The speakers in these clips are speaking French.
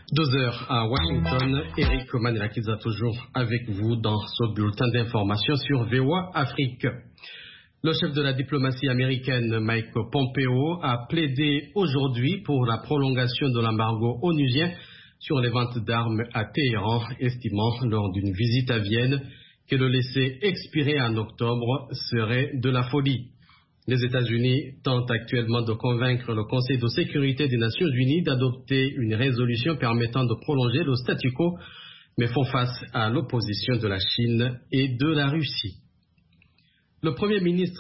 2 heures à Washington. Eric Manelakiza toujours avec vous dans ce bulletin d'information sur VOA Afrique. Le chef de la diplomatie américaine, Mike Pompeo, a plaidé aujourd'hui pour la prolongation de l'embargo onusien sur les ventes d'armes à Téhéran, estimant lors d'une visite à Vienne que le laisser expirer en octobre serait de la folie. Les États-Unis tentent actuellement de convaincre le Conseil de sécurité des Nations Unies d'adopter une résolution permettant de prolonger le statu quo, mais font face à l'opposition de la Chine et de la Russie. Le Premier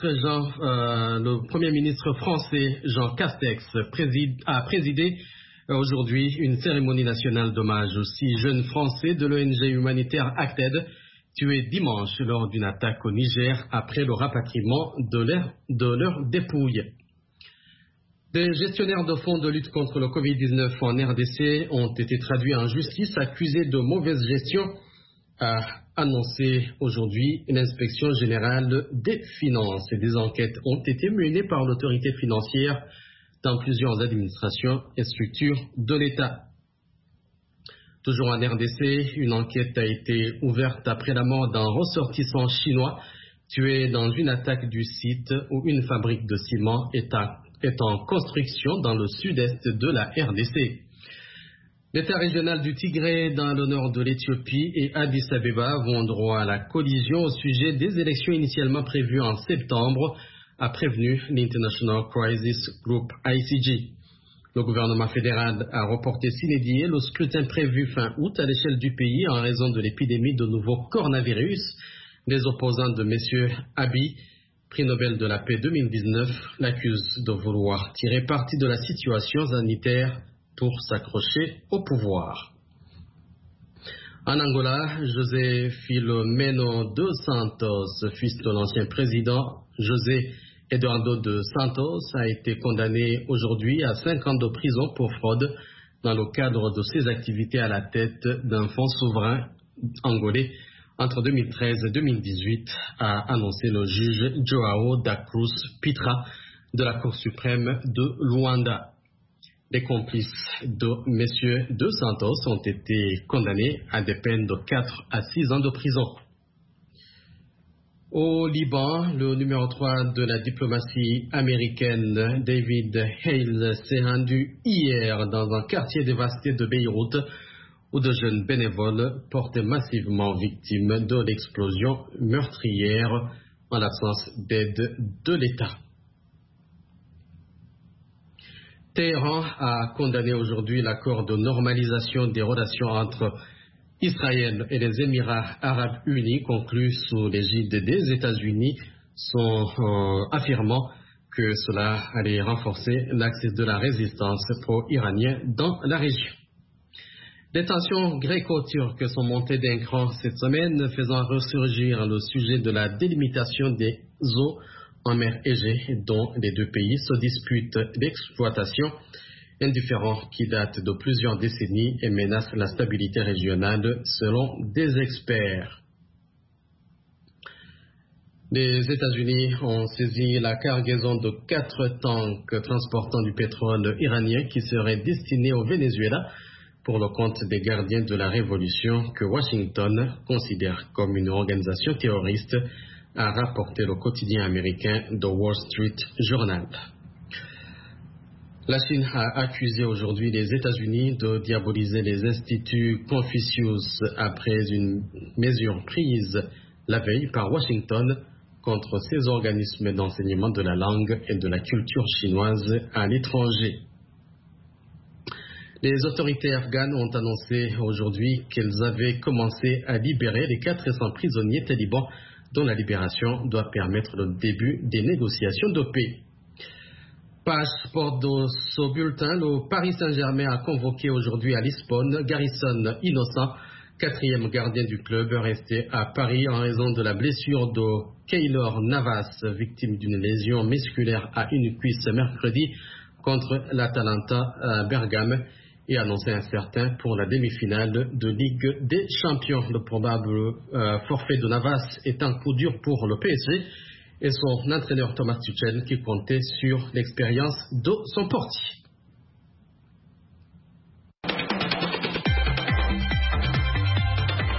ministre français Jean Castex a présidé aujourd'hui une cérémonie nationale d'hommage aux 6 jeunes Français de l'ONG humanitaire Acted, tués dimanche lors d'une attaque au Niger après le rapatriement de leurs dépouilles. Des gestionnaires de fonds de lutte contre le Covid-19 en RDC ont été traduits en justice accusés de mauvaise gestion, a annoncé aujourd'hui l'inspection générale des finances. Des enquêtes ont été menées par l'autorité financière dans plusieurs administrations et structures de l'État. Toujours en RDC, une enquête a été ouverte après la mort d'un ressortissant chinois tué dans une attaque du site où une fabrique de ciment est en construction dans le sud-est de la RDC. L'État régional du Tigré dans le nord de l'Éthiopie et Addis Abeba vont droit à la collision au sujet des élections initialement prévues en septembre, a prévenu l'International Crisis Group ICG. Le gouvernement fédéral a reporté sine die le scrutin prévu fin août à l'échelle du pays en raison de l'épidémie de nouveau coronavirus. Les opposants de M. Abiy, prix Nobel de la paix 2019, l'accusent de vouloir tirer parti de la situation sanitaire pour s'accrocher au pouvoir. En Angola, José Filomeno dos Santos, fils de l'ancien président José Eduardo dos Santos, a été condamné aujourd'hui à 5 ans de prison pour fraude dans le cadre de ses activités à la tête d'un fonds souverain angolais entre 2013 et 2018, a annoncé le juge Joao da Cruz Pitra de la Cour suprême de Luanda. Les complices de M. dos Santos ont été condamnés à des peines de 4 à 6 ans de prison. Au Liban, le numéro 3 de la diplomatie américaine, David Hale, s'est rendu hier dans un quartier dévasté de Beyrouth où de jeunes bénévoles portaient massivement victimes de l'explosion meurtrière en l'absence d'aide de l'État. Téhéran a condamné aujourd'hui l'accord de normalisation des relations entre Israël et les Émirats arabes unis conclu sous l'égide des États-Unis, affirmant que cela allait renforcer l'axe de la résistance pro-iranienne dans la région. Les tensions gréco-turques sont montées d'un cran cette semaine, faisant ressurgir le sujet de la délimitation des eaux en mer Égée, dont les deux pays se disputent l'exploitation, un différend qui date de plusieurs décennies et menace la stabilité régionale selon des experts. Les États-Unis ont saisi la cargaison de 4 tanks transportant du pétrole iranien qui serait destiné au Venezuela pour le compte des gardiens de la révolution que Washington considère comme une organisation terroriste, a rapporté le quotidien américain The Wall Street Journal. La Chine a accusé aujourd'hui les États-Unis de diaboliser les instituts Confucius après une mesure prise la veille par Washington contre ces organismes d'enseignement de la langue et de la culture chinoise à l'étranger. Les autorités afghanes ont annoncé aujourd'hui qu'elles avaient commencé à libérer les 400 prisonniers talibans dont la libération doit permettre le début des négociations de paix. Page porte de ce bulletin, le Paris Saint-Germain a convoqué aujourd'hui à Lisbonne Garrison Innocent, 4e gardien du club, resté à Paris en raison de la blessure de Keylor Navas, victime d'une lésion musculaire à une cuisse mercredi contre l'Atalanta à Bergame, et annoncé incertain pour la demi-finale de Ligue des Champions. Le probable forfait de Navas est un coup dur pour le PSG et son entraîneur Thomas Tuchel qui comptait sur l'expérience de son portier.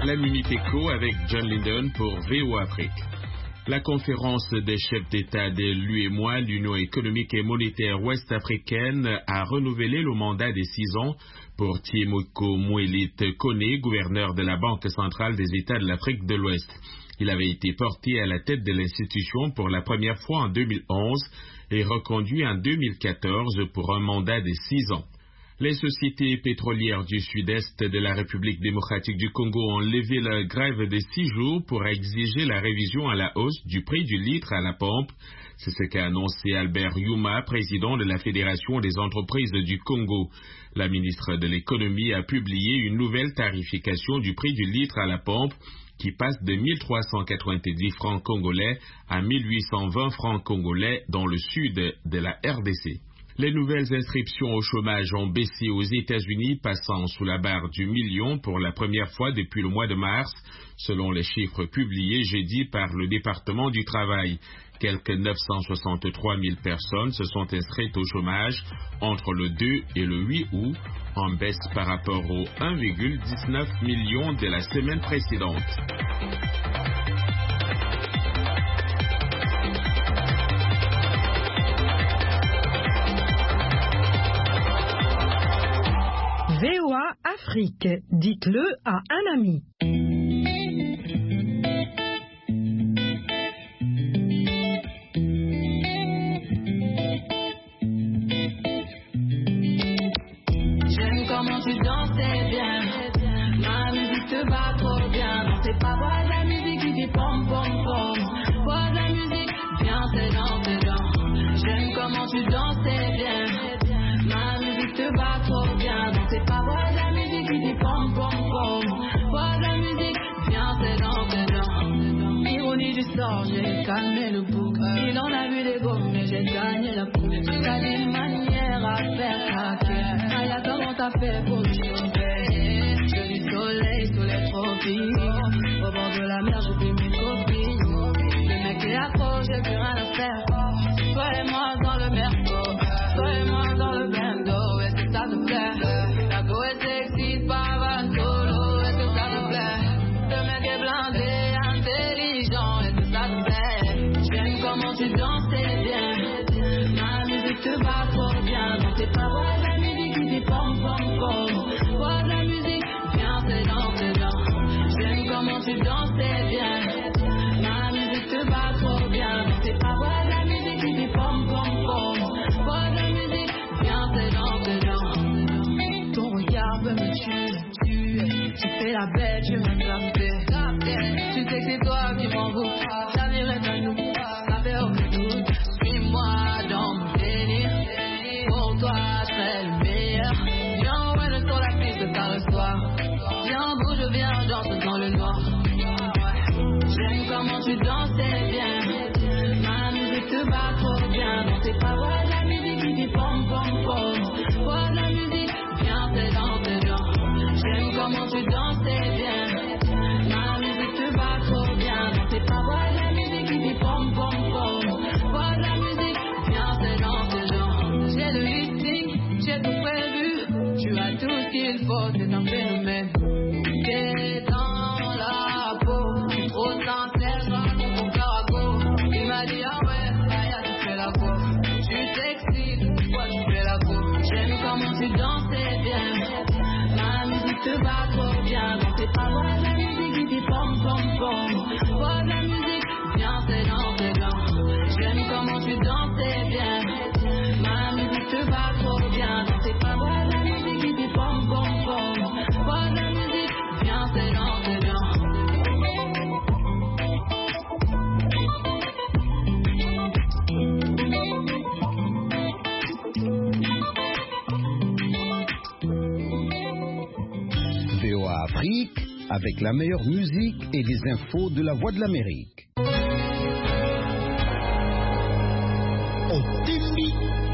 La Minute Éco avec John Linden pour VOA Afrique. La conférence des chefs d'État de l'UEMOA, l'Union économique et monétaire ouest-africaine, a renouvelé le mandat des 6 ans pour Thiemoko Moelit Kone, gouverneur de la Banque centrale des États de l'Afrique de l'Ouest. Il avait été porté à la tête de l'institution pour la première fois en 2011 et reconduit en 2014 pour un mandat de 6 ans. Les sociétés pétrolières du sud-est de la République démocratique du Congo ont levé leur grève de 6 jours pour exiger la révision à la hausse du prix du litre à la pompe. C'est ce qu'a annoncé Albert Yuma, président de la Fédération des entreprises du Congo. La ministre de l'Économie a publié une nouvelle tarification du prix du litre à la pompe qui passe de 1390 francs congolais à 1820 francs congolais dans le sud de la RDC. Les nouvelles inscriptions au chômage ont baissé aux États-Unis, passant sous la barre du million pour la première fois depuis le mois de mars, selon les chiffres publiés jeudi par le département du travail. Quelques 963 000 personnes se sont inscrites au chômage entre le 2 et le 8 août, en baisse par rapport aux 1,19 million de la semaine précédente. VOA Afrique, dites-le à un ami. J'aime comment tu dansais bien, ma musique te va trop bien. Non, c'est pas voir la musique qui dit pom pom pom. Voir la musique, viens c'est dans. J'aime comment tu dansais bien, ma musique te va trop bien. Non, c'est pas voir la musique qui dit pom pom pom. Voir la musique, viens c'est dans. Ironie du sort, j'ai calmé le bouc. Il en a vu des gommes, mais j'ai gagné la poule. T'as des manières à faire craquer. Aya, comment t'as fait pour le choper? Je du soleil sous les tropiques. Au bord de la mer, j'ai vu mes copines. Le mec est accro, j'ai plus rien à faire. Toi et moi dans le merco, toi et moi dans le bendo. Est-ce que ça te plaît? La go est sexy, pas van solo. Est-ce que ça te plaît? Le mec est blindé, intelligent. Est-ce que ça te plaît? J'aime comment tu dansais bien. Ma musique te va trop bien. Non, c'est pas voir la musique qui dit pom pom pom. Voir la musique, viens c'est dans. J'aime comment tu dansais bien. Ma musique te va trop bien. Non, c'est pas voir la musique qui dit pom pom pom. Voir la musique, viens c'est dans. Ton regard peut me tuer. Tu fais la bête, je me capter. Tu sais que c'est toi qui m'envoûte. L'avenir est à nous, ça fait aucun doute. Suis-moi dans mon délire. Pour toi, je serai le meilleur. Viens, ouais, sur la piste, ça reçoit. Viens, bouge, viens, danse dans le noir. J'aime comment tu dansais bien. Ma musique te va trop bien. Non, c'est pas voir la musique qui dit pom pom pom. Voir la musique, viens, c'est dans. J'aime comment tu dansais bien. Ma musique te va trop bien. Non, c'est pas voir la musique qui dit pom pom pom. Voir la musique, viens, c'est dans. J'ai le listing, j'ai tout prévu. Tu as tout ce qu'il faut, c'est un phénomène. T'es dans la peau, trop sincère, je raconte mon cœur à go. Il m'a dit ah ouais, Aya, tu fais la go. Tu t'excites, pourquoi tu fais la go? J'aime comment tu dansais bien. Ma musique te va trop bien. Non, c'est pas voir la musique qui dit pom pom pom. Voir la musique, viens c'est dans. J'aime comment tu dansais bien. Ma musique te va trop bien. Non, c'est pas voir la musique qui dit pom pom pom. Voir la musique, viens c'est dans. VOA Afrique, avec la meilleure musique et les infos de la Voix de l'Amérique. Otimbi